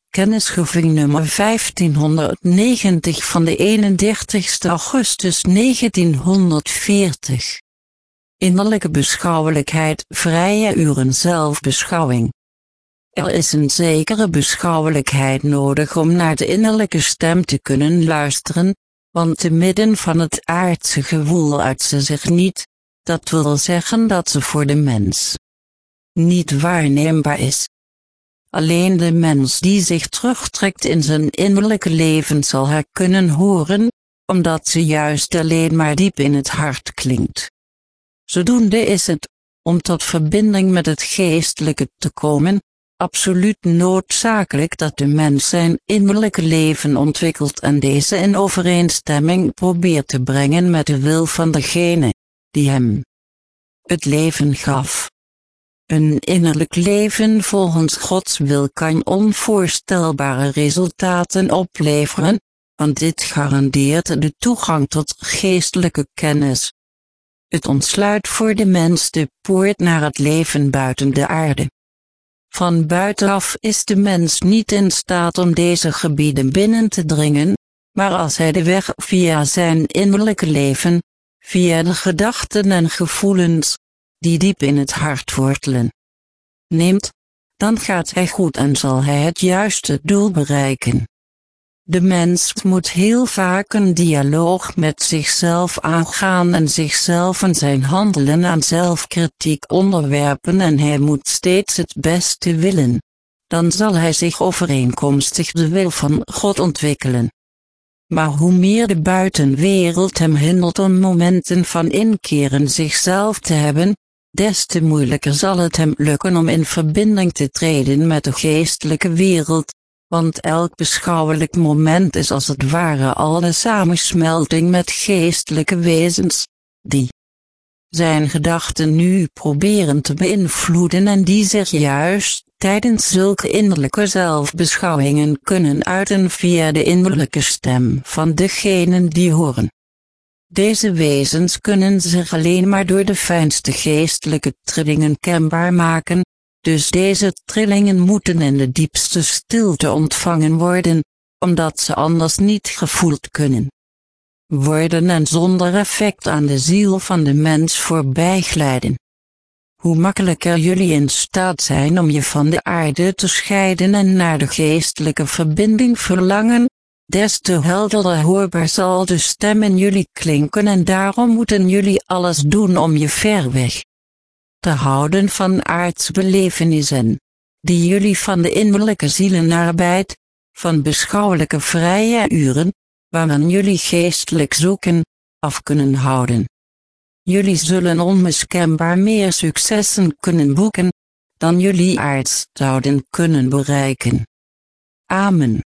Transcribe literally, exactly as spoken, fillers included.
Kennisgeving nummer vijftienhonderdnegentig van de eenendertigste augustus negentienhonderdveertig. Innerlijke beschouwelijkheid, vrije uren zelfbeschouwing. Er is een zekere beschouwelijkheid nodig om naar de innerlijke stem te kunnen luisteren, want te midden van het aardse gewoel uit ze zich niet, dat wil zeggen dat ze voor de mens niet waarneembaar is. Alleen de mens die zich terugtrekt in zijn innerlijke leven zal haar kunnen horen, omdat ze juist alleen maar diep in het hart klinkt. Zodoende is het, om tot verbinding met het geestelijke te komen, absoluut noodzakelijk dat de mens zijn innerlijke leven ontwikkelt en deze in overeenstemming probeert te brengen met de wil van degene die hem het leven gaf. Een innerlijk leven volgens Gods wil kan onvoorstelbare resultaten opleveren, want dit garandeert de toegang tot geestelijke kennis. Het ontsluit voor de mens de poort naar het leven buiten de aarde. Van buitenaf is de mens niet in staat om deze gebieden binnen te dringen, maar als hij de weg via zijn innerlijke leven, via de gedachten en gevoelens, die diep in het hart wortelen, neemt, dan gaat hij goed en zal hij het juiste doel bereiken. De mens moet heel vaak een dialoog met zichzelf aangaan en zichzelf en zijn handelen aan zelfkritiek onderwerpen en hij moet steeds het beste willen. Dan zal hij zich overeenkomstig de wil van God ontwikkelen. Maar hoe meer de buitenwereld hem hindert om momenten van inkeren zichzelf te hebben, des te moeilijker zal het hem lukken om in verbinding te treden met de geestelijke wereld, want elk beschouwelijk moment is als het ware al een samensmelting met geestelijke wezens, die zijn gedachten nu proberen te beïnvloeden en die zich juist tijdens zulke innerlijke zelfbeschouwingen kunnen uiten via de innerlijke stem van degenen die horen. Deze wezens kunnen zich alleen maar door de fijnste geestelijke trillingen kenbaar maken, dus deze trillingen moeten in de diepste stilte ontvangen worden, omdat ze anders niet gevoeld kunnen worden en zonder effect aan de ziel van de mens voorbijglijden. Hoe makkelijker jullie in staat zijn om je van de aarde te scheiden en naar de geestelijke verbinding verlangen, des te helderder hoorbaar zal de stem in jullie klinken en daarom moeten jullie alles doen om je ver weg te houden van aardse belevenissen, die jullie van de innerlijke zielenarbeid, van beschouwelijke vrije uren, waaraan jullie geestelijk zoeken, af kunnen houden. Jullie zullen onmiskenbaar meer successen kunnen boeken, dan jullie aards zouden kunnen bereiken. Amen.